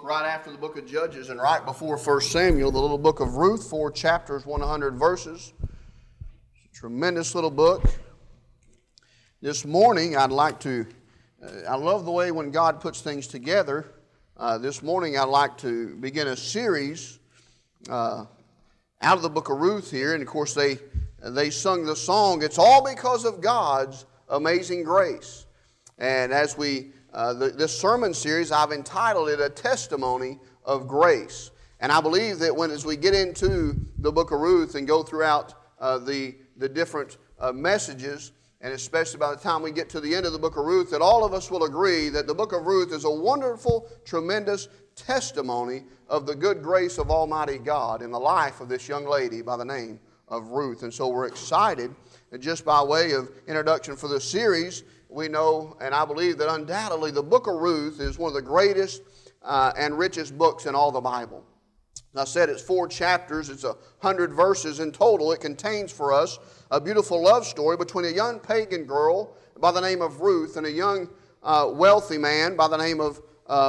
book right after the book of Judges and right before 1 Samuel, the little book of Ruth, 4 chapters, 100 verses. It's a tremendous little book. This morning, I love the way when God puts things together. This morning, I'd like to begin a series out of the book of Ruth here. And of course, they sung the song, "It's All Because of God's Amazing Grace." And as this sermon series, I've entitled it, "A Testimony of Grace." And I believe that as we get into the book of Ruth and go throughout the different messages, and especially by the time we get to the end of the book of Ruth, that all of us will agree that the book of Ruth is a wonderful, tremendous testimony of the good grace of Almighty God in the life of this young lady by the name of Ruth. And so we're excited, just by way of introduction for this series. We know, and I believe that undoubtedly the book of Ruth is one of the greatest and richest books in all the Bible. As I said, it's 4 chapters, it's 100 verses in total. It contains for us a beautiful love story between a young pagan girl by the name of Ruth and a young wealthy man by the name of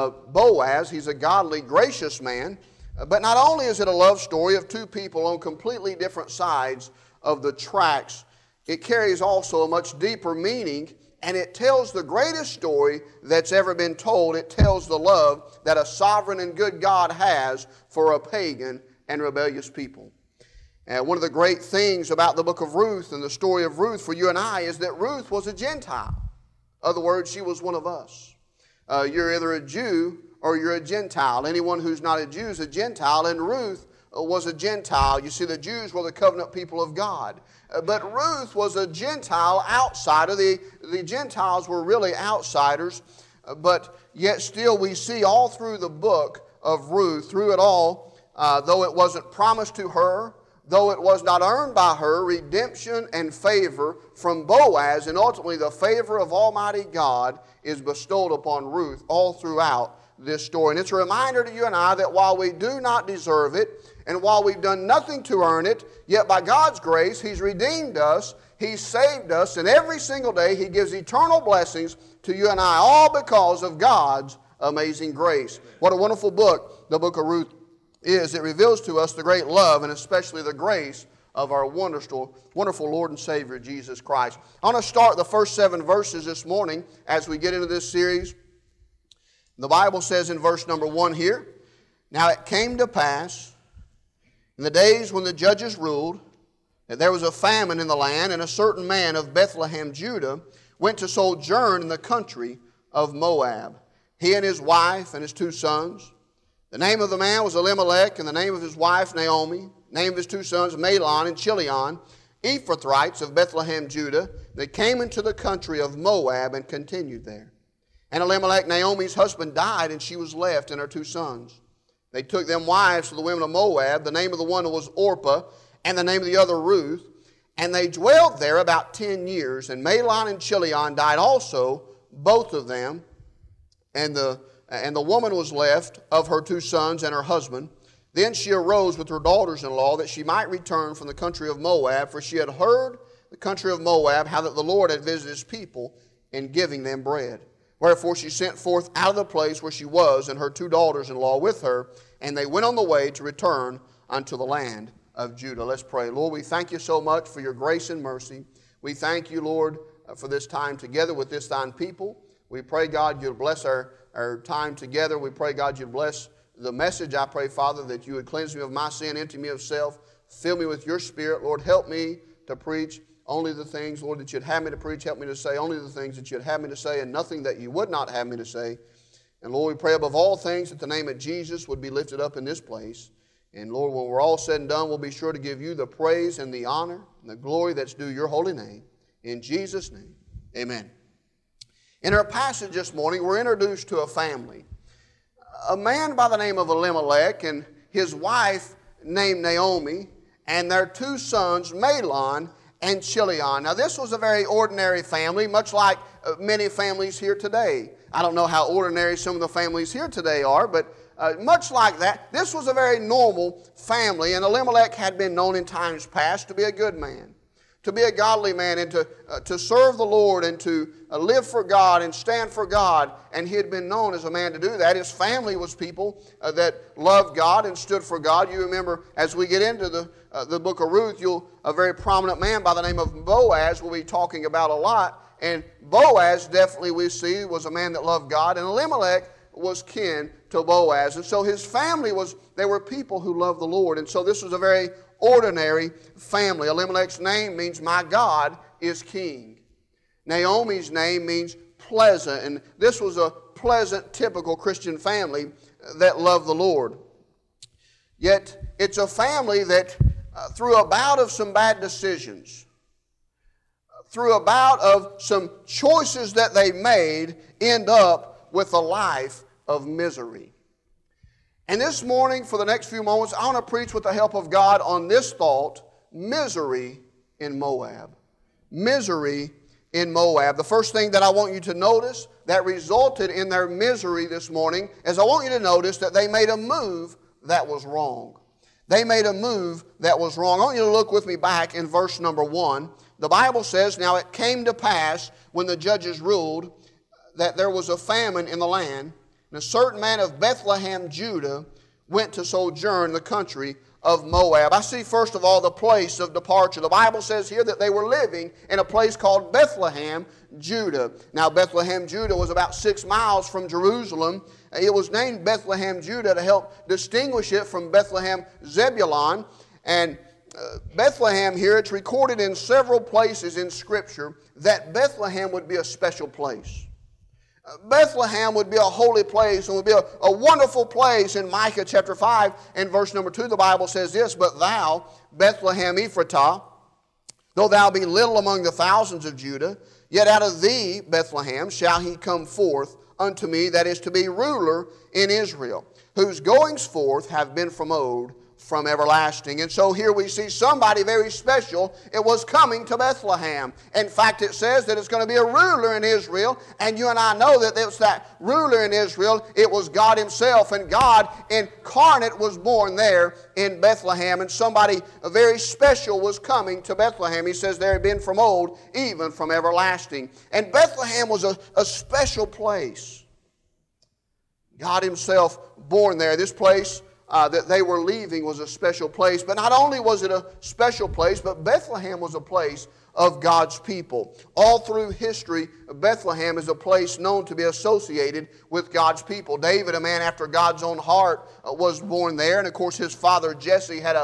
Boaz. He's a godly, gracious man. But not only is it a love story of two people on completely different sides of the tracks, it carries also a much deeper meaning. And it tells the greatest story that's ever been told. It tells the love that a sovereign and good God has for a pagan and rebellious people. And one of the great things about the book of Ruth and the story of Ruth for you and I is that Ruth was a Gentile. In other words, she was one of us. You're either a Jew or you're a Gentile. Anyone who's not a Jew is a Gentile, and Ruth was a Gentile. You see, the Jews were the covenant people of God. But Ruth was a Gentile outsider. The Gentiles were really outsiders. But yet still we see all through the book of Ruth, through it all, though it wasn't promised to her, though it was not earned by her, redemption and favor from Boaz, and ultimately the favor of Almighty God is bestowed upon Ruth all throughout this story. And it's a reminder to you and I that while we do not deserve it, and while we've done nothing to earn it, yet by God's grace, He's redeemed us, He's saved us, and every single day He gives eternal blessings to you and I, all because of God's amazing grace. What a wonderful book the book of Ruth is. It reveals to us the great love and especially the grace of our wonderful Lord and Savior, Jesus Christ. I want to start the first 7 verses this morning as we get into this series. The Bible says in verse number 1 here, "Now it came to pass in the days when the judges ruled, that there was a famine in the land, and a certain man of Bethlehem, Judah, went to sojourn in the country of Moab, he and his wife and his 2 sons. The name of the man was Elimelech, and the name of his wife Naomi, the name of his 2 sons Mahlon and Chilion, Ephrathites of Bethlehem, Judah. They came into the country of Moab and continued there. And Elimelech, Naomi's husband, died, and she was left and her 2 sons. They took them wives to the women of Moab. The name of the one was Orpah, and the name of the other Ruth. And they dwelt there about 10 years. And Mahlon and Chilion died also, both of them. And the woman was left of her 2 sons and her husband. Then she arose with her daughters-in-law that she might return from the country of Moab, for she had heard the country of Moab, how that the Lord had visited His people in giving them bread. Wherefore she sent forth out of the place where she was, and her 2 daughters-in-law with her, and they went on the way to return unto the land of Judah." Let's pray. Lord, we thank You so much for Your grace and mercy. We thank You, Lord, for this time together with this Thine people. We pray, God, You'll bless our time together. We pray, God, You'll bless the message. I pray, Father, that You would cleanse me of my sin, empty me of self, fill me with Your Spirit. Lord, help me to preach only the things, Lord, that You'd have me to preach. Help me to say only the things that You'd have me to say, and nothing that You would not have me to say. And Lord, we pray above all things that the name of Jesus would be lifted up in this place. And Lord, when we're all said and done, we'll be sure to give You the praise and the honor and the glory that's due Your holy name. In Jesus' name, amen. In our passage this morning, we're introduced to a family. A man by the name of Elimelech and his wife named Naomi, and their 2 sons, Mahlon and Chilion. Now, this was a very ordinary family, much like many families here today. I don't know how ordinary some of the families here today are, but much like that, this was a very normal family, and Elimelech had been known in times past to be a good man. to be a godly man and to serve the Lord and to live for God and stand for God. And he had been known as a man to do that. His family was people that loved God and stood for God. You remember, as we get into the book of Ruth, a very prominent man by the name of Boaz we'll be talking about a lot. And Boaz, definitely we see, was a man that loved God. And Elimelech was kin to Boaz. And so his family they were people who loved the Lord. And so this was a very ordinary family. Elimelech's name means my God is king. Naomi's name means pleasant. And this was a pleasant, typical Christian family that loved the Lord. Yet it's a family that through a bout of some bad decisions, through a bout of some choices that they made, end up with a life of misery. And this morning, for the next few moments, I want to preach with the help of God on this thought: misery in Moab. Misery in Moab. The first thing that I want you to notice that resulted in their misery this morning is I want you to notice that they made a move that was wrong. They made a move that was wrong. I want you to look with me back in verse number 1. The Bible says, "Now it came to pass when the judges ruled that there was a famine in the land, and a certain man of Bethlehem, Judah, went to sojourn in the country of Moab." I see, first of all, the place of departure. The Bible says here that they were living in a place called Bethlehem, Judah. Now, Bethlehem, Judah was about 6 miles from Jerusalem. It was named Bethlehem, Judah, to help distinguish it from Bethlehem, Zebulun. And Bethlehem here, it's recorded in several places in Scripture that Bethlehem would be a special place. Bethlehem would be a holy place and would be a wonderful place. In Micah chapter 5 and verse number 2, the Bible says this: "But thou, Bethlehem Ephratah, though thou be little among the thousands of Judah, yet out of thee, Bethlehem, shall he come forth unto me that is to be ruler in Israel, whose goings forth have been from old, from everlasting." And so here we see somebody very special. It was coming to Bethlehem. In fact, it says that it's going to be a ruler in Israel. And you and I know that it was that ruler in Israel. It was God himself. And God incarnate was born there in Bethlehem. And somebody very special was coming to Bethlehem. He says there had been from old, even from everlasting. And Bethlehem was a special place. God himself born there. This place that they were leaving was a special place. But not only was it a special place, but Bethlehem was a place of God's people. All through history, Bethlehem is a place known to be associated with God's people. David, a man after God's own heart, was born there. And of course, his father Jesse had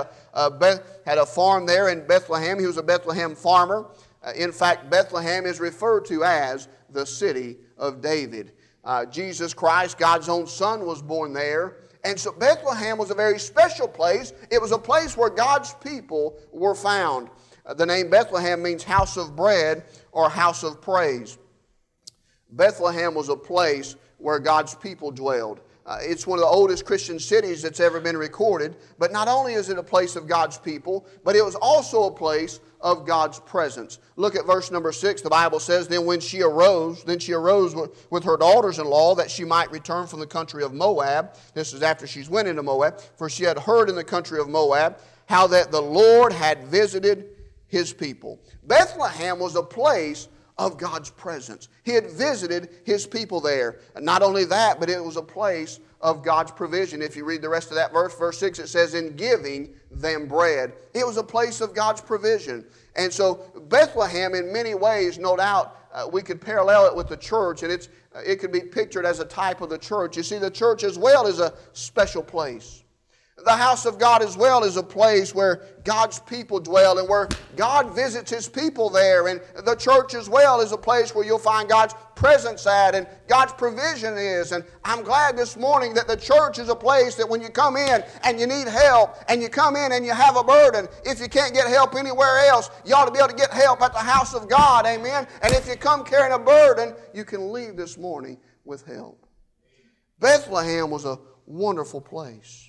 a farm there in Bethlehem. He was a Bethlehem farmer. In fact, Bethlehem is referred to as the city of David. Jesus Christ, God's own son, was born there. And so Bethlehem was a very special place. It was a place where God's people were found. The name Bethlehem means house of bread or house of praise. Bethlehem was a place where God's people dwelled. It's one of the oldest Christian cities that's ever been recorded. But not only is it a place of God's people, but it was also a place of God's presence. Look at verse number 6. The Bible says, then she arose with her daughters-in-law that she might return from the country of Moab. This is after she's went into Moab. For she had heard in the country of Moab how that the Lord had visited his people. Bethlehem was a place of God's presence. He had visited his people there. And not only that, but it was a place of God's provision. If you read the rest of that verse 6, it says, in giving them bread. It was a place of God's provision. And so Bethlehem, in many ways, no doubt, we could parallel it with the church, and it could be pictured as a type of the church. You see, the church as well is a special place. The house of God as well is a place where God's people dwell and where God visits his people there. And the church as well is a place where you'll find God's presence at and God's provision is. And I'm glad this morning that the church is a place that when you come in and you need help and you come in and you have a burden, if you can't get help anywhere else, you ought to be able to get help at the house of God. Amen. And if you come carrying a burden, you can leave this morning with help. Bethlehem was a wonderful place.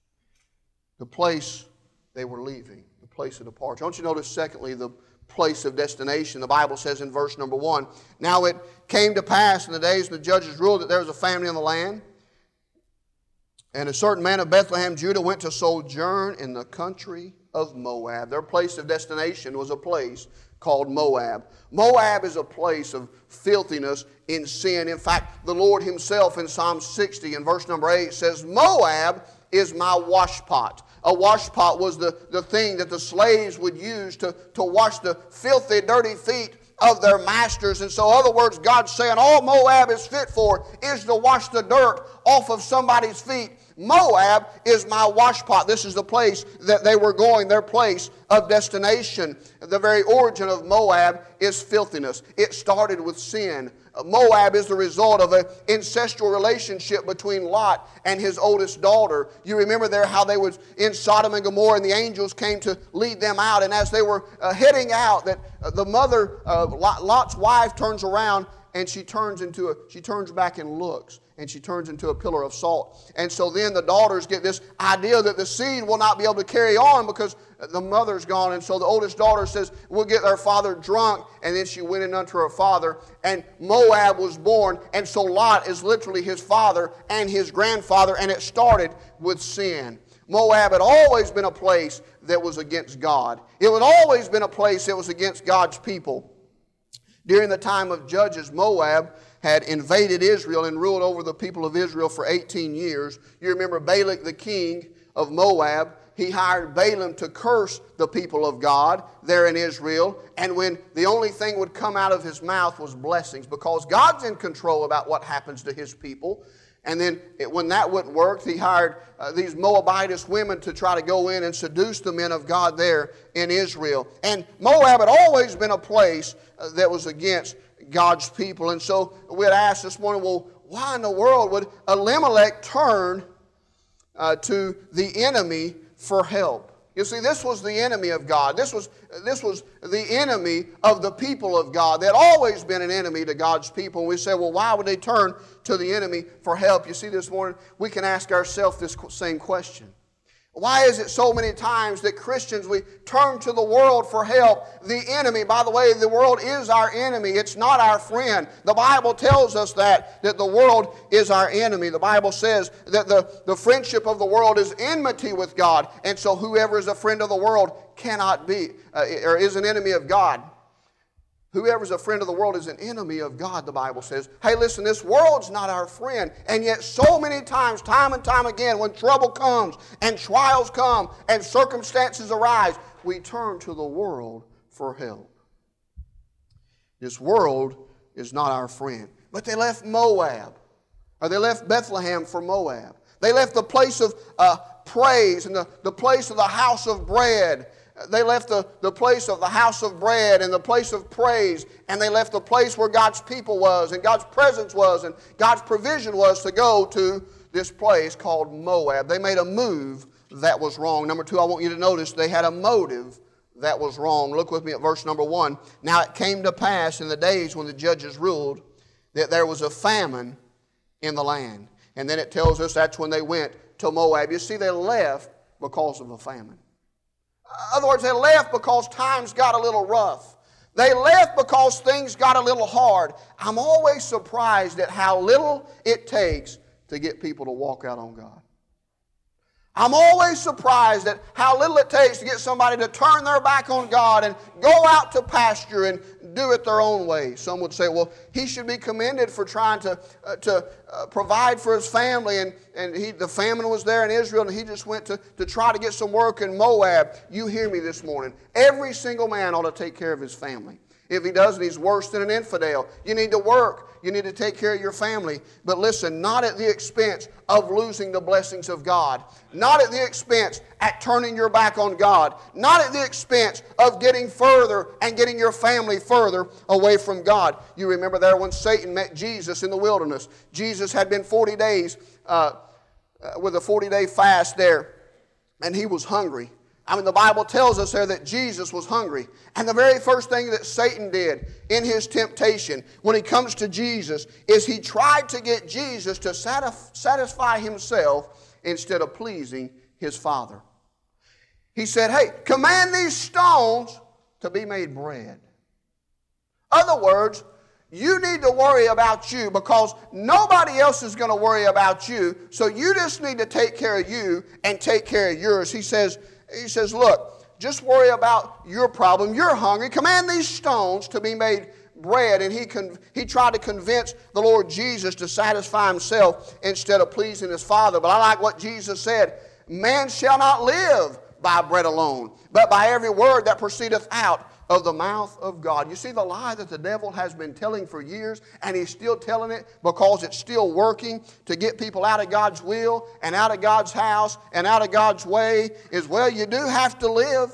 The place they were leaving, the place of departure. I want you to notice, secondly, the place of destination. The Bible says in verse number 1, now it came to pass in the days when the judges ruled that there was a famine in the land, and a certain man of Bethlehem, Judah, went to sojourn in the country of Moab. Their place of destination was a place called Moab. Moab is a place of filthiness in sin. In fact, the Lord himself in Psalm 60 in verse number 8 says, Moab is my washpot. A washpot was the thing that the slaves would use to wash the filthy, dirty feet of their masters. And so, in other words, God's saying all Moab is fit for is to wash the dirt off of somebody's feet. Moab is my washpot. This is the place that they were going, their place of destination. The very origin of Moab is filthiness. It started with sin. Moab is the result of an incestual relationship between Lot and his oldest daughter. You remember there how they was in Sodom and Gomorrah and the angels came to lead them out. And as they were heading out, that the mother, Lot's wife, turns around and she turns back and looks. And she turns into a pillar of salt. And so then the daughters get this idea that the seed will not be able to carry on because the mother's gone. And so the oldest daughter says, we'll get our father drunk. And then she went in unto her father. And Moab was born. And so Lot is literally his father and his grandfather. And it started with sin. Moab had always been a place that was against God. It had always been a place that was against God's people. During the time of Judges, Moab had invaded Israel and ruled over the people of Israel for 18 years. You remember Balak, the king of Moab, he hired Balaam to curse the people of God there in Israel. And when the only thing would come out of his mouth was blessings, because God's in control about what happens to his people. And then when that wouldn't work, he hired these Moabitess women to try to go in and seduce the men of God there in Israel. And Moab had always been a place that was against God's people. And so we'd ask this morning, well, why in the world would Elimelech turn to the enemy for help? You see, this was the enemy of God. This was the enemy of the people of God. They had always been an enemy to God's people. And we say, well, why would they turn to the enemy for help? You see, this morning we can ask ourselves this same question. Why is it so many times that Christians, we turn to the world for help? The enemy, by the way, the world is our enemy. It's not our friend. The Bible tells us that the world is our enemy. The Bible says that the friendship of the world is enmity with God. And so whoever is a friend of the world cannot be, or is an enemy of God. Whoever is a friend of the world is an enemy of God, the Bible says. Hey, listen, this world's not our friend. And yet so many times, time and time again, when trouble comes and trials come and circumstances arise, we turn to the world for help. This world is not our friend. But they left Moab, or they left Bethlehem for Moab. They left the place of praise and the place of the house of bread. They left the place of the house of bread and the place of praise, and they left the place where God's people was and God's presence was and God's provision was to go to this place called Moab. They made a move that was wrong. Number two, I want you to notice they had a motive that was wrong. Look with me at verse number 1. Now it came to pass in the days when the judges ruled that there was a famine in the land. And then it tells us that's when they went to Moab. You see, they left because of a famine. In other words, they left because times got a little rough. They left because things got a little hard. I'm always surprised at how little it takes to get people to walk out on God. I'm always surprised at how little it takes to get somebody to turn their back on God and go out to pasture and do it their own way. Some would say, well, he should be commended for trying to provide for his family. And the famine was there in Israel, and he just went to try to get some work in Moab. You hear me this morning. Every single man ought to take care of his family. If he doesn't, he's worse than an infidel. You need to work. You need to take care of your family. But listen, not at the expense of losing the blessings of God. Not at the expense at turning your back on God. Not at the expense of getting further and getting your family further away from God. You remember there when Satan met Jesus in the wilderness. Jesus had been 40 days with a 40-day fast there, and he was hungry. I mean, the Bible tells us there that Jesus was hungry. And the very first thing that Satan did in his temptation when he comes to Jesus is he tried to get Jesus to satisfy himself instead of pleasing his Father. He said, hey, command these stones to be made bread. Other words, you need to worry about you because nobody else is going to worry about you. So you just need to take care of you and take care of yours. He says, look, Just worry about your problem. You're hungry. Command these stones to be made bread. And he tried to convince the Lord Jesus to satisfy himself instead of pleasing his Father. But I like what Jesus said. Man shall not live by bread alone, but by every word that proceedeth out of the mouth of God. You see the lie that the devil has been telling for years, and he's still telling it because it's still working to get people out of God's will and out of God's house and out of God's way is, well, you do have to live.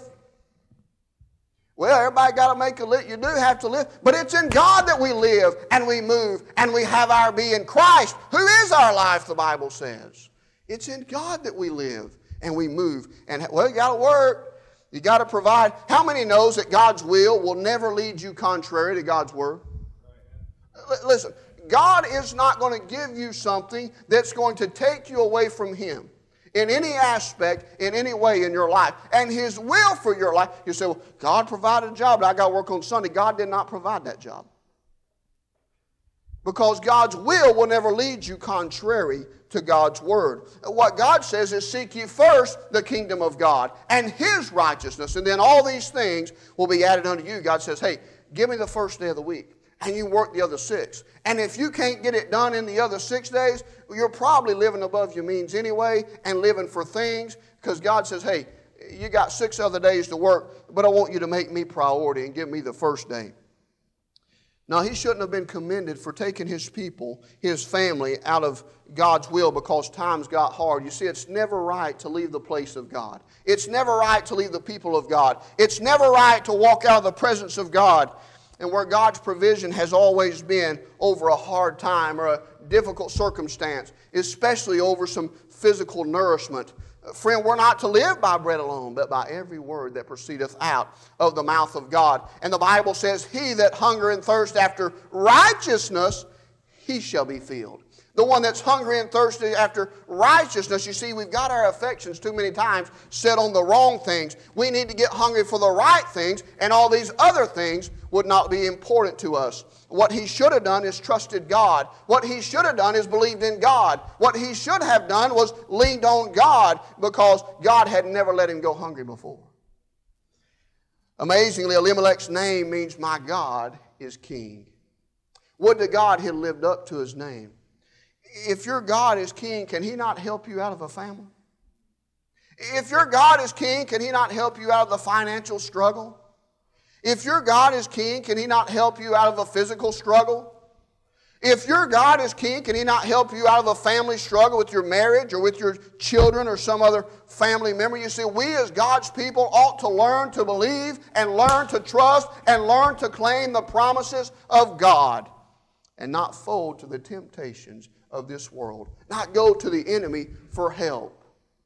Well, everybody got to make a living. You do have to live. But it's in God that we live and we move and we have our being. Christ, who is our life, the Bible says. It's in God that we live and we move. And, well, you got to work. You got to provide. How many knows that God's will never lead you contrary to God's word? Listen, God is not going to give you something that's going to take you away from Him in any aspect, in any way in your life. And His will for your life, you say, well, God provided a job, but I got to work on Sunday. God did not provide that job. Because God's will never lead you contrary to God's word. What God says is, seek ye first the kingdom of God and His righteousness, and then all these things will be added unto you. God says, hey, give me the first day of the week, and you work the other 6. And if you can't get it done in the other 6 days, you're probably living above your means anyway and living for things, because God says, hey, you got 6 other days to work, but I want you to make me priority and give me the first day. Now, he shouldn't have been commended for taking his people, his family, out of God's will because times got hard. You see, it's never right to leave the place of God. It's never right to leave the people of God. It's never right to walk out of the presence of God. And where God's provision has always been over a hard time or a difficult circumstance, especially over some physical nourishment. Friend, we're not to live by bread alone, but by every word that proceedeth out of the mouth of God. And the Bible says, he that hunger and thirst after righteousness, he shall be filled. The one that's hungry and thirsty after righteousness, you see, we've got our affections too many times set on the wrong things. We need to get hungry for the right things, and all these other things would not be important to us. What he should have done is trusted God. What he should have done is believed in God. What he should have done was leaned on God, because God had never let him go hungry before. Amazingly, Elimelech's name means my God is king. Would to God he had lived up to his name. If your God is king, can he not help you out of a family? If your God is king, can he not help you out of the financial struggle? If your God is king, can he not help you out of a physical struggle? If your God is king, can he not help you out of a family struggle with your marriage or with your children or some other family member? You see, we as God's people ought to learn to believe and learn to trust and learn to claim the promises of God and not fold to the temptations of this world, not go to the enemy for help.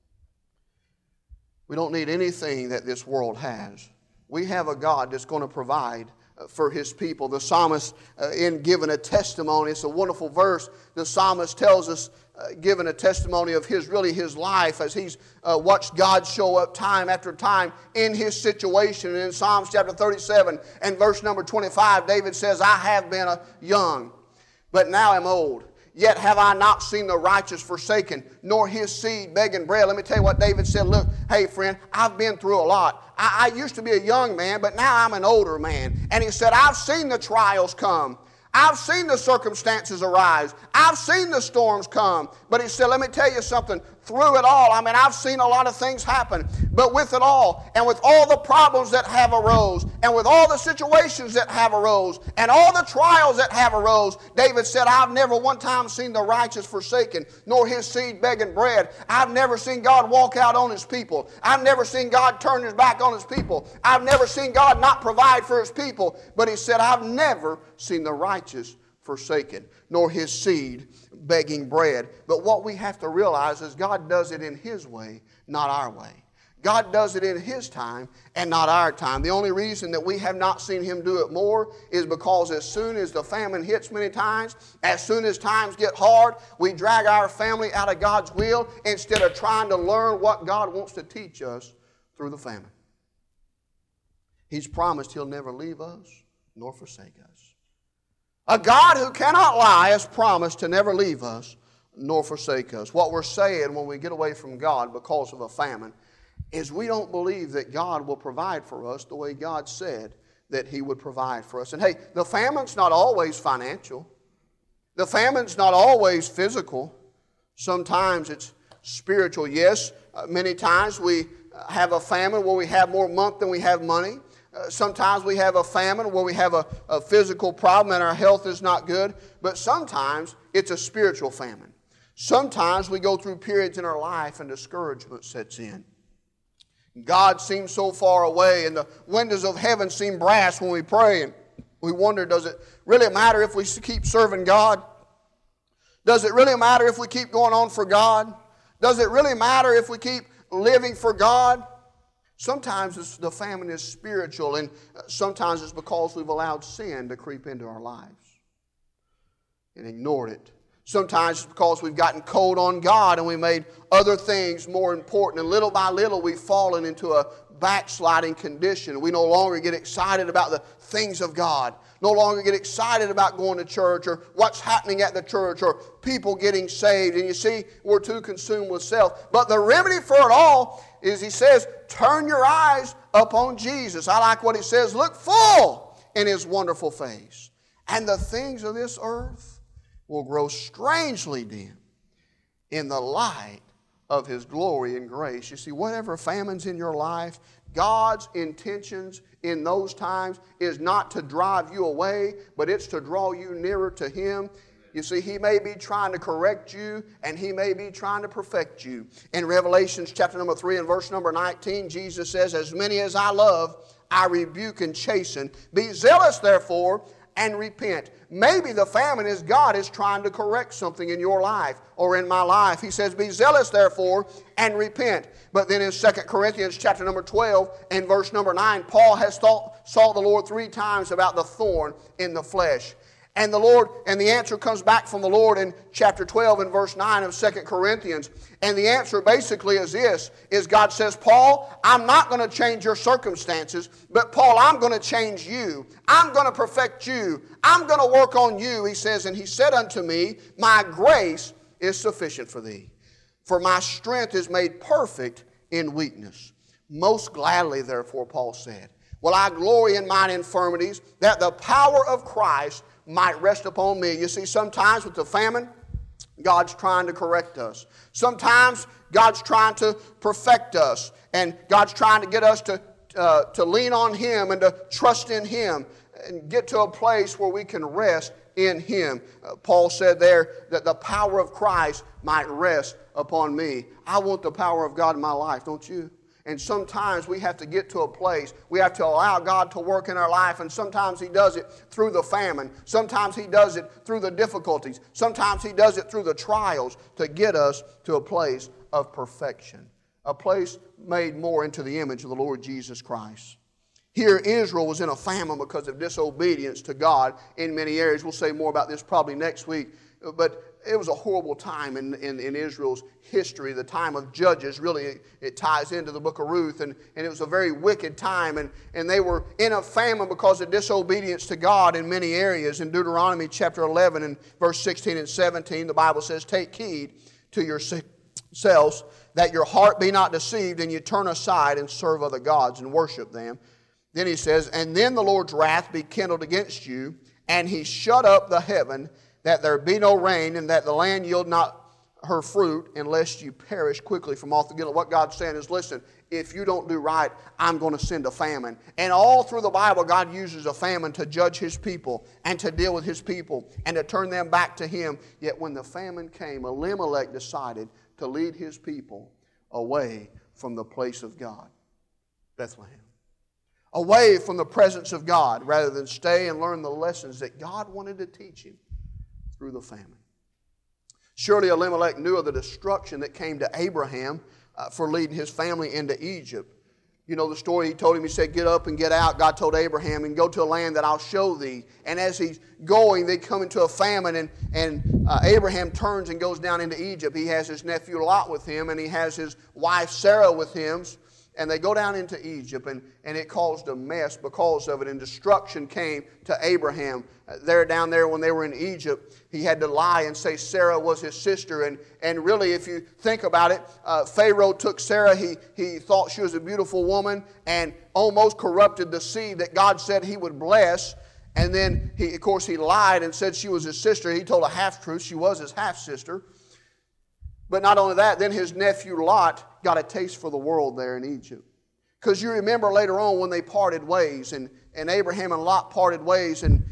We don't need anything that this world has. We have a God that's going to provide for His people. The psalmist, in giving a testimony, it's a wonderful verse. The psalmist tells us, giving a testimony of his life as he's watched God show up time after time in his situation. And in Psalms chapter 37 and verse number 25, David says, I have been young, but now am old. Yet have I not seen the righteous forsaken, nor his seed begging bread. Let me tell you what David said. Look, hey friend, I've been through a lot. I used to be a young man, but now I'm an older man. And he said, I've seen the trials come. I've seen the circumstances arise. I've seen the storms come. But he said, let me tell you something. Through it all, I've seen a lot of things happen. But with it all, and with all the problems that have arose, and with all the situations that have arose, and all the trials that have arose, David said, I've never one time seen the righteous forsaken, nor his seed begging bread. I've never seen God walk out on His people. I've never seen God turn His back on His people. I've never seen God not provide for His people. But he said, I've never seen the righteous forsaken, nor his seed begging bread. But what we have to realize is God does it in His way, not our way. God does it in His time and not our time. The only reason that we have not seen Him do it more is because as soon as the famine hits many times, as soon as times get hard, we drag our family out of God's will instead of trying to learn what God wants to teach us through the famine. He's promised He'll never leave us nor forsake us. A God who cannot lie has promised to never leave us nor forsake us. What we're saying when we get away from God because of a famine is we don't believe that God will provide for us the way God said that He would provide for us. And hey, the famine's not always financial. The famine's not always physical. Sometimes it's spiritual. Yes, many times we have a famine where we have more month than we have money. Sometimes we have a famine where we have a physical problem and our health is not good. But sometimes it's a spiritual famine. Sometimes we go through periods in our life and discouragement sets in. God seems so far away and the windows of heaven seem brass when we pray. And we wonder, does it really matter if we keep serving God? Does it really matter if we keep going on for God? Does it really matter if we keep living for God? Sometimes the famine is spiritual, and sometimes it's because we've allowed sin to creep into our lives and ignored it. Sometimes it's because we've gotten cold on God and we made other things more important. And little by little we've fallen into a backsliding condition. We no longer get excited about the things of God. No longer get excited about going to church or what's happening at the church or people getting saved. And you see, we're too consumed with self. But the remedy for it all is, he says, turn your eyes upon Jesus. I like what he says, look full in His wonderful face. And the things of this earth will grow strangely dim in the light of His glory and grace. You see, whatever famine's in your life, God's intentions in those times is not to drive you away, but it's to draw you nearer to Him. You see, He may be trying to correct you, and He may be trying to perfect you. In Revelation chapter number 3 and verse number 19, Jesus says, as many as I love, I rebuke and chasten. Be zealous, therefore, and repent. Maybe the famine is God is trying to correct something in your life or in my life. He says, be zealous therefore and repent. But then in 2 Corinthians chapter number 12 and verse number 9, Paul has sought the Lord 3 times about the thorn in the flesh. And the answer comes back from the Lord in chapter 12 and verse 9 of 2 Corinthians. And the answer basically is this, is God says, Paul, I'm not going to change your circumstances, but Paul, I'm going to change you. I'm going to perfect you. I'm going to work on you. He says, and He said unto me, my grace is sufficient for thee, for my strength is made perfect in weakness. Most gladly, therefore, Paul said, will I glory in mine infirmities, that the power of Christ might rest upon me. You see, sometimes with the famine, God's trying to correct us. Sometimes God's trying to perfect us. And God's trying to get us to lean on Him and to trust in Him and get to a place where we can rest in Him. Paul said there that the power of Christ might rest upon me. I want the power of God in my life, don't you? And sometimes we have to get to a place, we have to allow God to work in our life, and sometimes He does it through the famine. Sometimes He does it through the difficulties. Sometimes He does it through the trials to get us to a place of perfection, a place made more into the image of the Lord Jesus Christ. Here Israel was in a famine because of disobedience to God in many areas. We'll say more about this probably next week, but it was a horrible time in Israel's history. The time of Judges, really, it ties into the book of Ruth. And it was a very wicked time. And they were in a famine because of disobedience to God in many areas. In Deuteronomy chapter 11 and verse 16 and 17, the Bible says, take heed to yourselves that your heart be not deceived, and you turn aside and serve other gods and worship them. Then he says, and then the Lord's wrath be kindled against you, and He shut up the heaven, that there be no rain, and that the land yield not her fruit, unless you perish quickly from off the ground. What God's saying is, listen, if you don't do right, I'm going to send a famine. And all through the Bible, God uses a famine to judge His people and to deal with His people and to turn them back to Him. Yet when the famine came, Elimelech decided to lead his people away from the place of God, Bethlehem. Away from the presence of God, rather than stay and learn the lessons that God wanted to teach him through the famine. Surely Elimelech knew of the destruction that came to Abraham for leading his family into Egypt. You know the story he told him. He said, get up and get out. God told Abraham, and go to a land that I'll show thee. And as he's going, they come into a famine, and Abraham turns and goes down into Egypt. He has his nephew Lot with him, and he has his wife Sarah with him. and they go down into Egypt, and it caused a mess because of it, and destruction came to Abraham. Down there when they were in Egypt, he had to lie and say Sarah was his sister, and really, if you think about it, Pharaoh took Sarah, he thought she was a beautiful woman, and almost corrupted the seed that God said he would bless. And then, he lied and said she was his sister. He told a half-truth. She was his half-sister. But not only that, then his nephew Lot got a taste for the world there in Egypt. Because you remember later on when they parted ways, and Abraham and Lot parted ways, and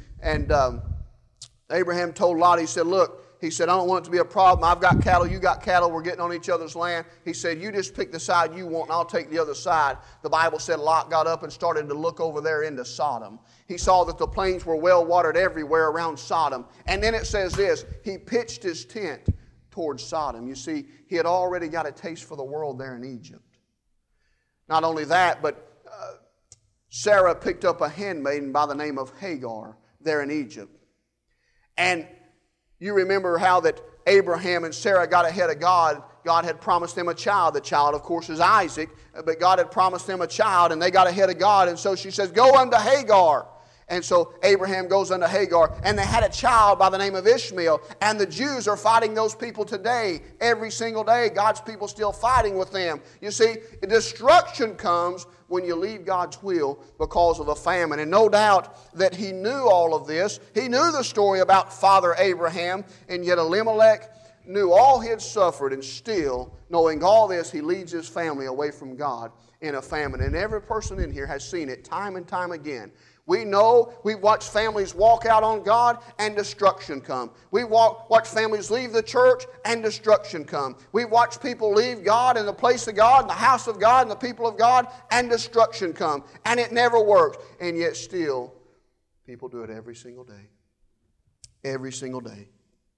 Abraham told Lot, he said, look, he said, I don't want it to be a problem. I've got cattle, you got cattle, we're getting on each other's land. He said, you just pick the side you want and I'll take the other side. The Bible said Lot got up and started to look over there into Sodom. He saw that the plains were well watered everywhere around Sodom. And then it says this, he pitched his tent towards Sodom. You see, he had already got a taste for the world there in Egypt. Not only that, but Sarah picked up a handmaiden by the name of Hagar there in Egypt. And you remember how that Abraham and Sarah got ahead of God. God had promised them a child. The child, of course, is Isaac. But God had promised them a child, and they got ahead of God. And so she says, go unto Hagar. And so Abraham goes unto Hagar, and they had a child by the name of Ishmael. And the Jews are fighting those people today. Every single day, God's people still fighting with them. You see, destruction comes when you leave God's will because of a famine. And no doubt that he knew all of this. He knew the story about Father Abraham, and yet Elimelech knew all he had suffered, and still, knowing all this, he leads his family away from God in a famine. And every person in here has seen it time and time again. We know, we've watched families walk out on God and destruction come. We watch families leave the church and destruction come. We've watched people leave God and the place of God and the house of God and the people of God and destruction come. And it never works. And yet still, people do it every single day. Every single day.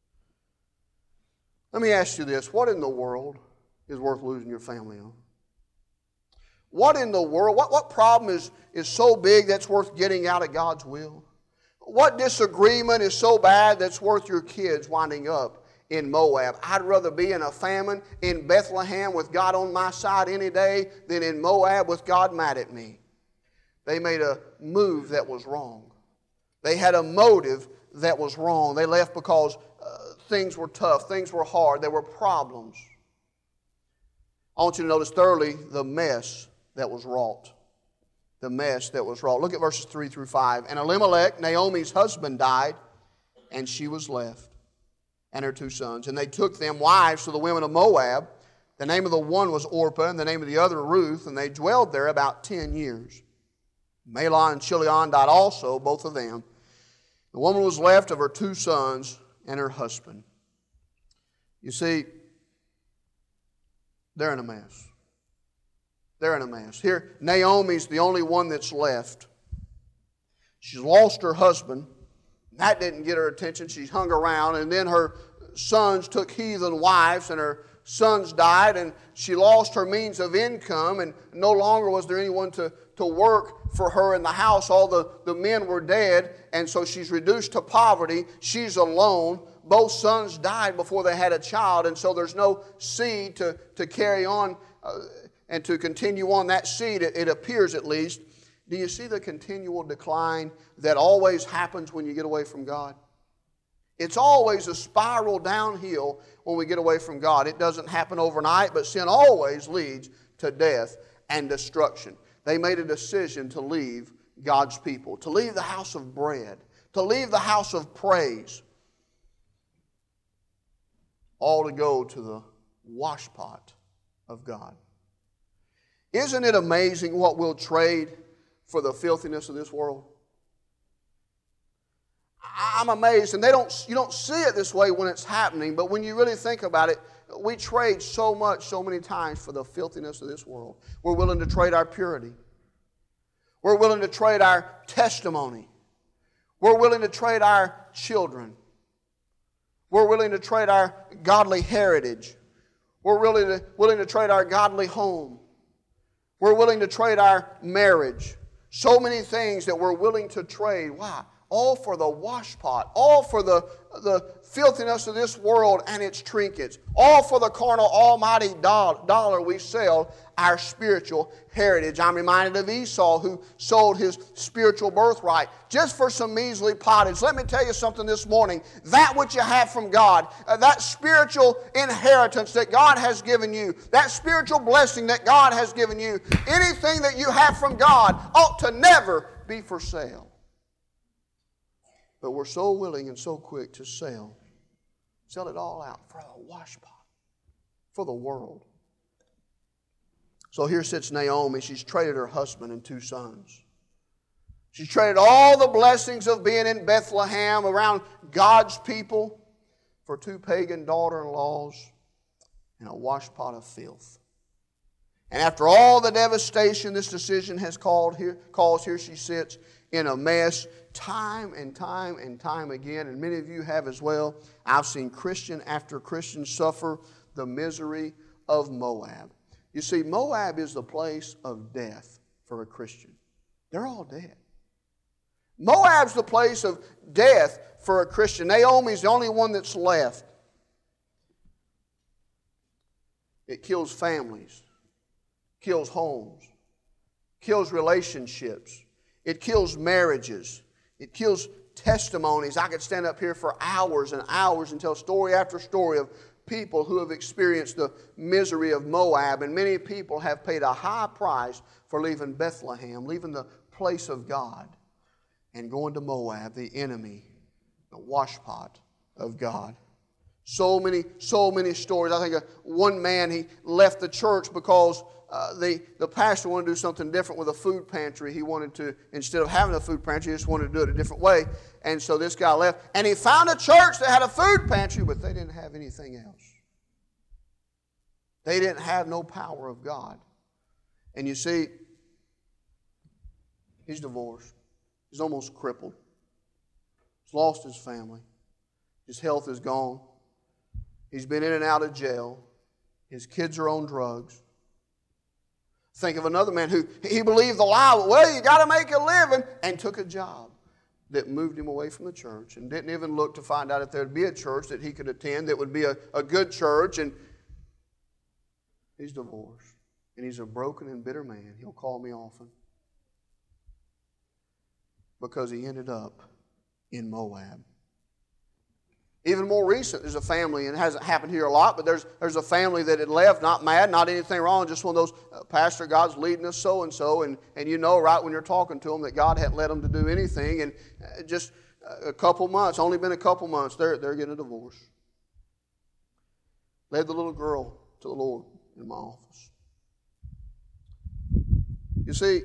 Let me ask you this. What in the world is worth losing your family on? What in the world, what problem is so big that's worth getting out of God's will? What disagreement is so bad that's worth your kids winding up in Moab? I'd rather be in a famine in Bethlehem with God on my side any day than in Moab with God mad at me. They made a move that was wrong. They had a motive that was wrong. They left because things were tough, things were hard, there were problems. I want you to notice thirdly the mess that was wrought. The mess that was wrought. Look at verses 3 through 5. And Elimelech, Naomi's husband, died, and she was left, and her 2 sons. And they took them wives to the women of Moab. The name of the one was Orpah, and the name of the other Ruth, and they dwelled there about 10 years. Mahlon and Chilion died also, both of them. The woman was left of her 2 sons and her husband. You see, they're in a mess. They're in a mess. Here, Naomi's the only one that's left. She's lost her husband. That didn't get her attention. She hung around. And then her sons took heathen wives, and her sons died, and she lost her means of income, and no longer was there anyone to work for her in the house. All the men were dead, and so she's reduced to poverty. She's alone. Both sons died before they had a child, and so there's no seed to carry on and to continue on that seed, it appears at least. Do you see the continual decline that always happens when you get away from God? It's always a spiral downhill when we get away from God. It doesn't happen overnight, but sin always leads to death and destruction. They made a decision to leave God's people, to leave the house of bread, to leave the house of praise, all to go to the washpot of God. Isn't it amazing what we'll trade for the filthiness of this world? I'm amazed, and you don't see it this way when it's happening, but when you really think about it, we trade so much, so many times for the filthiness of this world. We're willing to trade our purity. We're willing to trade our testimony. We're willing to trade our children. We're willing to trade our godly heritage. We're willing to trade our godly home. We're willing to trade our marriage. So many things that we're willing to trade. Why? all for the washpot, all for the filthiness of this world and its trinkets, all for the carnal almighty dollar we sell our spiritual heritage. I'm reminded of Esau, who sold his spiritual birthright just for some measly pottage. Let me tell you something this morning. That which you have from God, that spiritual inheritance that God has given you, that spiritual blessing that God has given you, anything that you have from God ought to never be for sale. But we're so willing and so quick to sell it all out for a washpot, for the world. So here sits Naomi. She's traded her husband and 2 sons. She's traded all the blessings of being in Bethlehem around God's people for 2 pagan daughter-in-laws and a washpot of filth. And after all the devastation this decision has caused, here she sits in a mess time and time and time again, and many of you have as well. I've seen Christian after Christian suffer the misery of Moab. You see, Moab is the place of death for a Christian. They're all dead. Moab's the place of death for a Christian. Naomi's the only one that's left. It kills families, kills homes, kills relationships. It kills marriages. It kills testimonies. I could stand up here for hours and hours and tell story after story of people who have experienced the misery of Moab. And many people have paid a high price for leaving Bethlehem, leaving the place of God, and going to Moab, the enemy, the washpot of God. So many stories. I think one man, he left the church because the pastor wanted to do something different with a food pantry. He wanted to, instead of having a food pantry, he just wanted to do it a different way. And so this guy left. And he found a church that had a food pantry, but they didn't have anything else. They didn't have no power of God. And you see, he's divorced. He's almost crippled. He's lost his family. His health is gone. He's been in and out of jail. His kids are on drugs. Think of another man who he believed the lie, well, you got to make a living, and took a job that moved him away from the church and didn't even look to find out if there would be a church that he could attend that would be a good church. And he's divorced. And he's a broken and bitter man. He'll call me often. Because he ended up in Moab. Even more recent, there's a family, and it hasn't happened here a lot, but there's a family that had left, not mad, not anything wrong, just one of those, Pastor, God's leading us so-and-so, and you know right when you're talking to them that God hadn't led them to do anything, and just a couple months, only been a couple months, they're getting a divorce. Led the little girl to the Lord in my office. You see,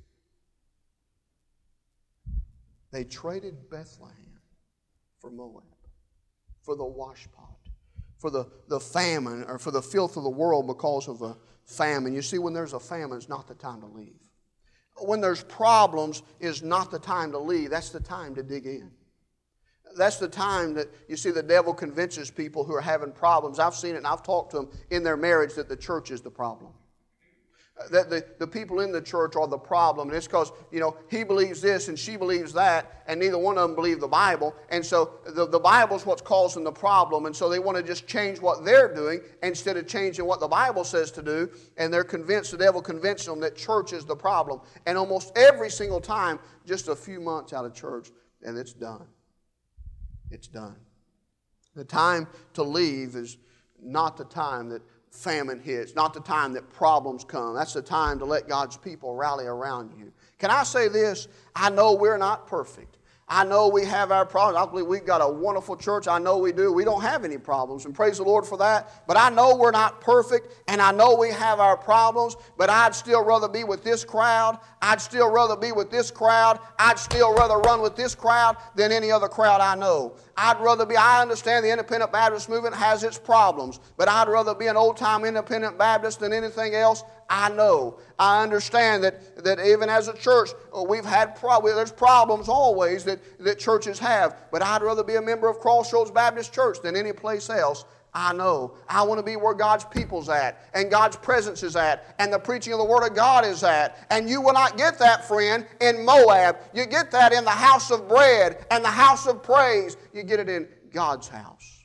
they traded Bethlehem for Moab, for the washpot, for the famine, or for the filth of the world because of a famine. You see, when there's a famine, it's not the time to leave. When there's problems, is not the time to leave. That's the time to dig in. That's the time that, you see, the devil convinces people who are having problems. I've seen it and I've talked to them in their marriage that the church is the problem. That the people in the church are the problem. And it's because, he believes this and she believes that, and neither one of them believe the Bible. And so the Bible's what's causing the problem. And so they want to just change what they're doing instead of changing what the Bible says to do. And they're convinced, the devil convinced them that church is the problem. And almost every single time, just a few months out of church, and it's done. It's done. The time to leave is not the time that famine hits, not the time that problems come. That's the time to let God's people rally around you. Can I say this? I know we're not perfect. I know we have our problems. I believe we've got a wonderful church. I know we do. We don't have any problems, and praise the Lord for that. But I know we're not perfect, and I know we have our problems, but I'd still rather be with this crowd. I'd still rather be with this crowd. I'd still rather run with this crowd than any other crowd I know. I understand the Independent Baptist movement has its problems, but I'd rather be an old-time Independent Baptist than anything else I know. I understand that even as a church, we've had there's problems always that churches have, but I'd rather be a member of Crossroads Baptist Church than any place else I know. I want to be where God's people's at, and God's presence is at, and the preaching of the Word of God is at. And you will not get that, friend, in Moab. You get that in the house of bread and the house of praise. You get it in God's house.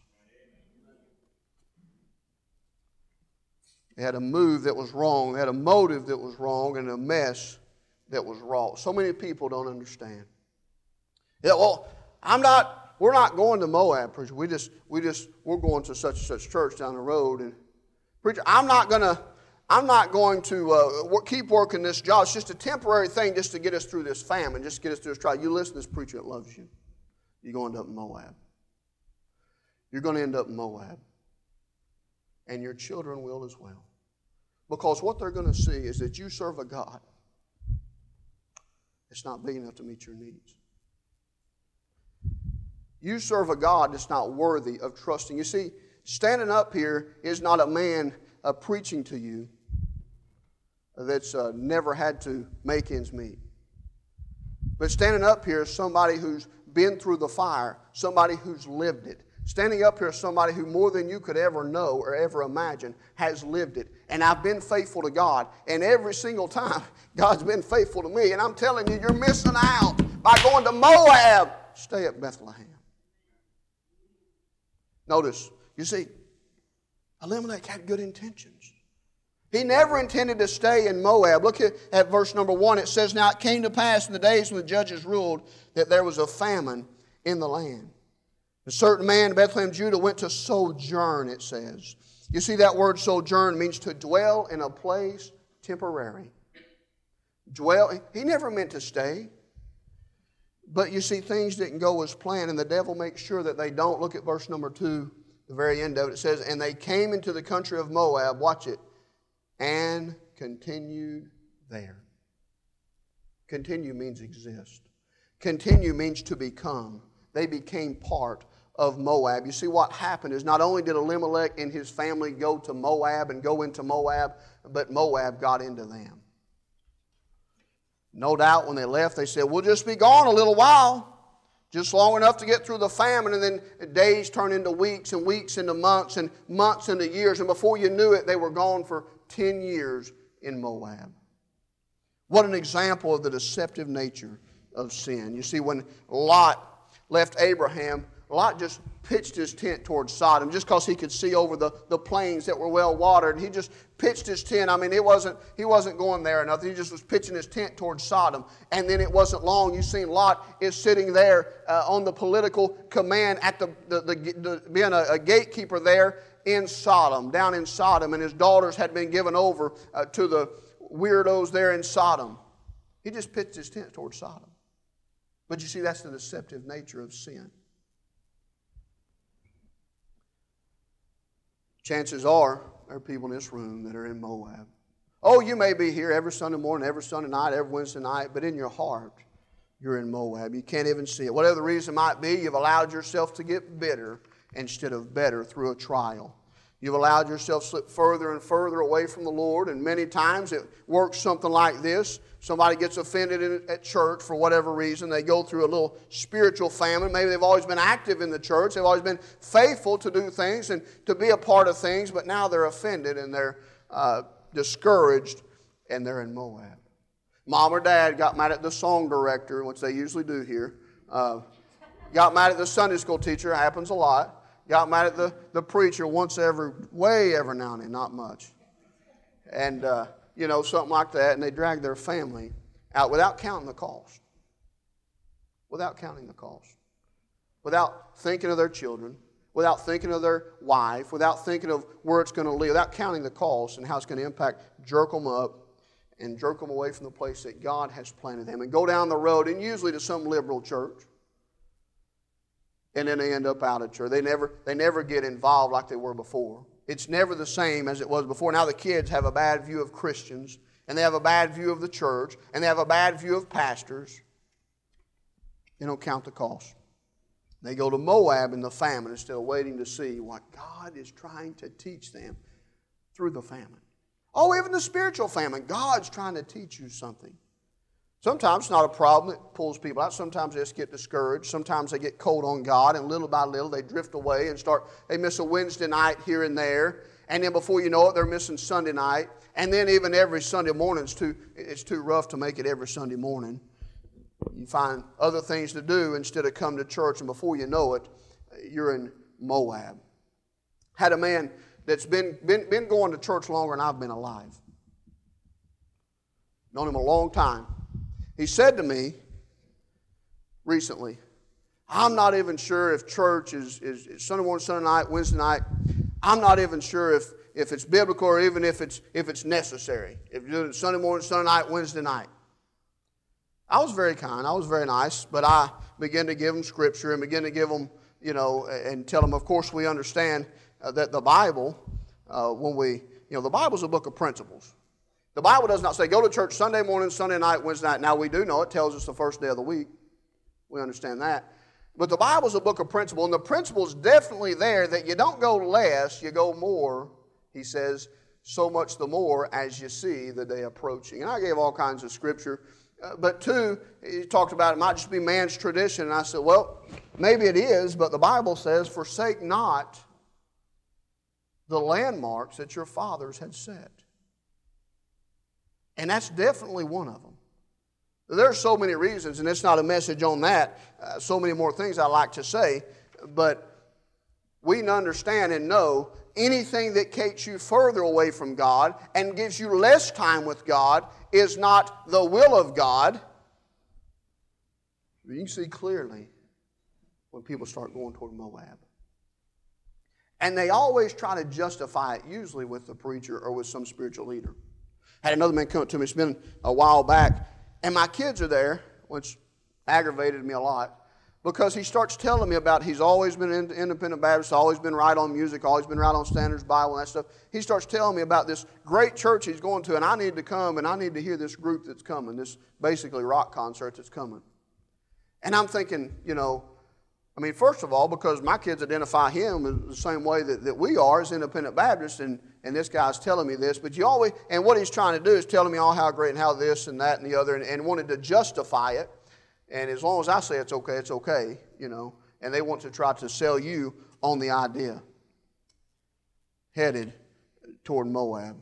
They had a move that was wrong. They had a motive that was wrong, and a mess that was wrong. So many people don't understand. Yeah, well, we're not going to Moab, preacher. We're going to such and such church down the road. And preacher, I'm not going to keep working this job. It's just a temporary thing just to get us through this famine, just to get us through this trial. You listen to this preacher that loves you. You're going to end up in Moab. You're going to end up in Moab. And your children will as well. Because what they're going to see is that you serve a God that's not big enough to meet your needs. You serve a God that's not worthy of trusting. You see, standing up here is not a man preaching to you that's never had to make ends meet. But standing up here is somebody who's been through the fire, somebody who's lived it. Standing up here is somebody who more than you could ever know or ever imagine has lived it. And I've been faithful to God. And every single time, God's been faithful to me. And I'm telling you, you're missing out by going to Moab. Stay at Bethlehem. Notice, you see, Elimelech had good intentions. He never intended to stay in Moab. Look at verse number 1. It says, "Now it came to pass in the days when the judges ruled that there was a famine in the land. A certain man in Bethlehem, Judah, went to sojourn," it says. You see, that word sojourn means to dwell in a place temporary. Dwell. He never meant to stay. But you see, things didn't go as planned, and the devil makes sure that they don't. Look at verse number 2, the very end of it. It says, "And they came into the country of Moab," watch it, "and continued there." Continue means exist. Continue means to become. They became part of Moab. You see, what happened is not only did Elimelech and his family go to Moab and go into Moab, but Moab got into them. No doubt when they left, they said, "We'll just be gone a little while, just long enough to get through the famine." And then days turn into weeks, and weeks into months, and months into years. And before you knew it, they were gone for 10 years in Moab. What an example of the deceptive nature of sin. You see, when Lot left Abraham, Lot just pitched his tent towards Sodom just because he could see over the plains that were well watered. He just pitched his tent. I mean, he wasn't going there or nothing. He just was pitching his tent towards Sodom. And then it wasn't long. You seen Lot is sitting there on the political command at being a gatekeeper there in Sodom, down in Sodom. And his daughters had been given over to the weirdos there in Sodom. He just pitched his tent towards Sodom. But you see, that's the deceptive nature of sin. Chances are there are people in this room that are in Moab. Oh, you may be here every Sunday morning, every Sunday night, every Wednesday night, but in your heart, you're in Moab. You can't even see it. Whatever the reason might be, you've allowed yourself to get bitter instead of better through a trial. You've allowed yourself to slip further and further away from the Lord, and many times it works something like this. Somebody gets offended at church for whatever reason. They go through a little spiritual famine. Maybe they've always been active in the church. They've always been faithful to do things and to be a part of things, but now they're offended and they're discouraged and they're in Moab. Mom or dad got mad at the song director, which they usually do here. Got mad at the Sunday school teacher. Happens a lot. Got mad at the preacher way every now and then, not much. And, something like that. And they drag their family out without counting the cost. Without counting the cost. Without thinking of their children. Without thinking of their wife. Without thinking of where it's going to live. Without counting the cost and how it's going to impact. Jerk them up and jerk them away from the place that God has planted them. And go down the road, and usually to some liberal church. And then they end up out of church. They never get involved like they were before. It's never the same as it was before. Now the kids have a bad view of Christians, and they have a bad view of the church, and they have a bad view of pastors. They don't count the cost. They go to Moab in the famine instead of waiting to see what God is trying to teach them through the famine. Oh, even the spiritual famine, God's trying to teach you something. Sometimes it's not a problem. It pulls people out. Sometimes they just get discouraged. Sometimes they get cold on God, and little by little they drift away and they miss a Wednesday night here and there. And then before you know it, they're missing Sunday night. And then even every Sunday morning, it's too rough to make it every Sunday morning. You find other things to do instead of come to church, and before you know it, you're in Moab. Had a man that's been going to church longer than I've been alive. Known him a long time. He said to me recently, I'm not even sure if church is Sunday morning, Sunday night, Wednesday night. I'm not even sure if it's biblical or even if it's necessary. If you're doing Sunday morning, Sunday night, Wednesday night. I was very kind. I was very nice, but I began to give them scripture and began to give them, and tell them, of course, we understand that the Bible, the Bible's a book of principles. The Bible does not say, go to church Sunday morning, Sunday night, Wednesday night. Now, we do know it tells us the first day of the week. We understand that. But the Bible's a book of principle, and the principle's definitely there that you don't go less, you go more. He says, so much the more as you see the day approaching. And I gave all kinds of scripture. But two, he talked about it might just be man's tradition. And I said, well, maybe it is, but the Bible says, forsake not the landmarks that your fathers had set. And that's definitely one of them. There are so many reasons, and it's not a message on that. So many more things I like to say. But we can understand and know anything that takes you further away from God and gives you less time with God is not the will of God. You can see clearly when people start going toward Moab. And they always try to justify it, usually with the preacher or with some spiritual leader. I had another man come up to me, it's been a while back, and my kids are there, which aggravated me a lot, because he starts telling me about he's always been independent Baptist, always been right on music, always been right on Standards Bible and that stuff. He starts telling me about this great church he's going to, and I need to come, and I need to hear this group that's coming, this basically rock concert that's coming. And I'm thinking, first of all, because my kids identify him the same way that we are as independent Baptists, and this guy's telling me this, but and what he's trying to do is telling me all how great and how this and that and the other, and wanted to justify it. And as long as I say it's okay, and they want to try to sell you on the idea. Headed toward Moab.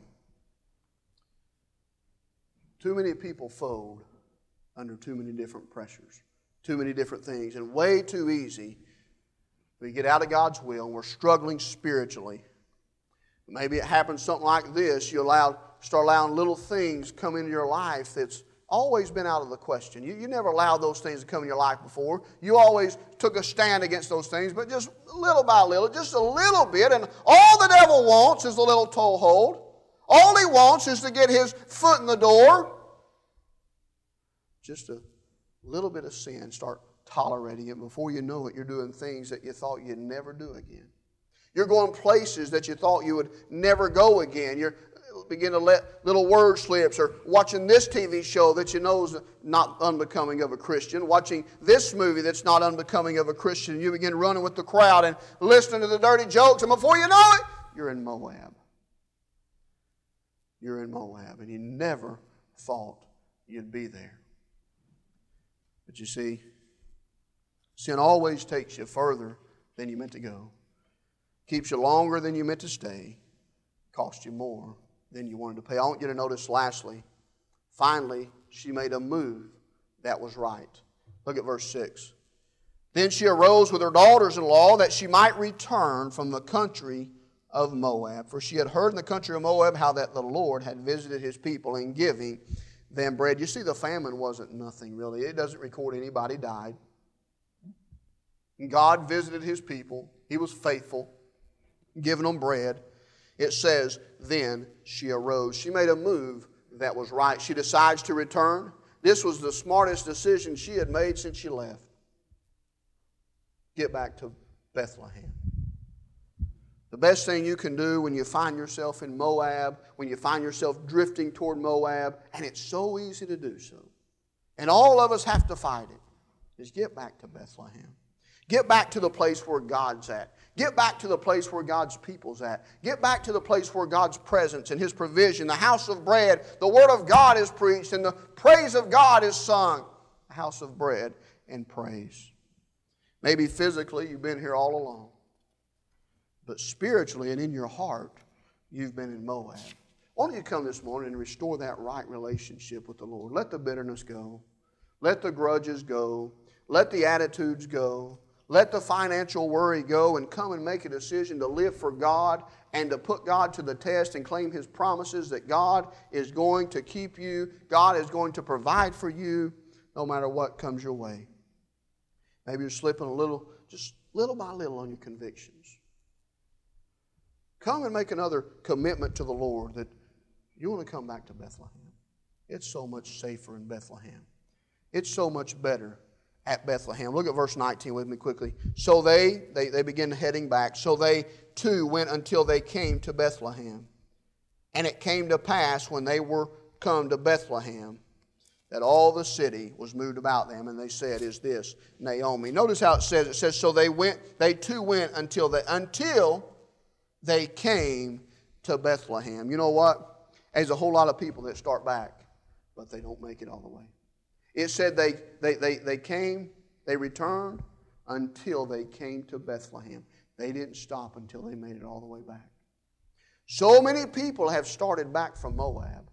Too many people fold under too many different pressures, too many different things, and way too easy. We get out of God's will and we're struggling spiritually. Maybe it happens something like this. You start allowing little things come into your life that's always been out of the question. You never allowed those things to come in your life before. You always took a stand against those things, but just little by little, just a little bit. And all the devil wants is a little toehold. All he wants is to get his foot in the door. Just a little bit of sin, start tolerating it. Before you know it, you're doing things that you thought you'd never do again. You're going places that you thought you would never go again. You're begin to let little word slips, or watching this TV show that you know is not unbecoming of a Christian, watching this movie that's not unbecoming of a Christian. You begin running with the crowd and listening to the dirty jokes, and before you know it, you're in Moab. You're in Moab, and you never thought you'd be there. But you see, sin always takes you further than you meant to go. Keeps you longer than you meant to stay. Costs you more than you wanted to pay. I want you to notice lastly, finally, she made a move that was right. Look at verse 6. Then she arose with her daughters-in-law that she might return from the country of Moab. For she had heard in the country of Moab how that the Lord had visited his people in giving them bread. You see, the famine wasn't nothing really. It doesn't record anybody died. God visited his people. He was faithful, giving them bread. It says, then she arose. She made a move that was right. She decides to return. This was the smartest decision she had made since she left. Get back to Bethlehem. The best thing you can do when you find yourself in Moab, when you find yourself drifting toward Moab, and it's so easy to do so, and all of us have to fight it, is get back to Bethlehem. Get back to the place where God's at. Get back to the place where God's people's at. Get back to the place where God's presence and His provision, the house of bread, the Word of God is preached, and the praise of God is sung. The house of bread and praise. Maybe physically you've been here all along, but spiritually and in your heart, you've been in Moab. Why don't you come this morning and restore that right relationship with the Lord? Let the bitterness go. Let the grudges go. Let the attitudes go. Let the financial worry go and come and make a decision to live for God and to put God to the test and claim His promises that God is going to keep you. God is going to provide for you no matter what comes your way. Maybe you're slipping a little, just little by little on your convictions. Come and make another commitment to the Lord that you want to come back to Bethlehem. It's so much safer in Bethlehem. It's so much better at Bethlehem. Look at verse 19 with me quickly. So they begin heading back. So they too went until they came to Bethlehem. And it came to pass when they were come to Bethlehem that all the city was moved about them, and they said, "Is this Naomi?" Notice how it says. It says, so they too went until they came to Bethlehem. You know what? There's a whole lot of people that start back, but they don't make it all the way. It said they came, they returned until they came to Bethlehem. They didn't stop until they made it all the way back. So many people have started back from Moab.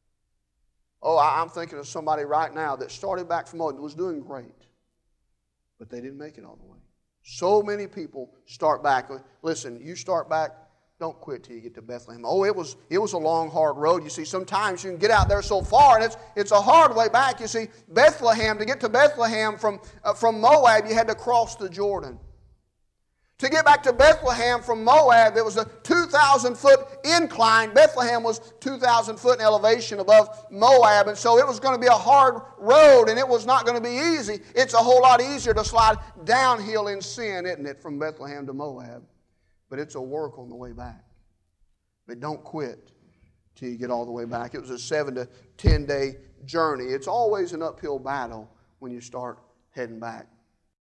Oh, I'm thinking of somebody right now that started back from Moab, was doing great, but they didn't make it all the way. So many people start back. Listen, you start back, don't quit till you get to Bethlehem. Oh, it was a long, hard road. You see, sometimes you can get out there so far, and it's a hard way back. You see, Bethlehem, to get to Bethlehem from Moab, you had to cross the Jordan. To get back to Bethlehem from Moab, there was a 2,000-foot incline. Bethlehem was 2,000 foot in elevation above Moab, and so it was going to be a hard road, and it was not going to be easy. It's a whole lot easier to slide downhill in sin, isn't it, from Bethlehem to Moab? But it's a work on the way back. But don't quit till you get all the way back. It was a 7 to 10 day journey. It's always an uphill battle when you start heading back.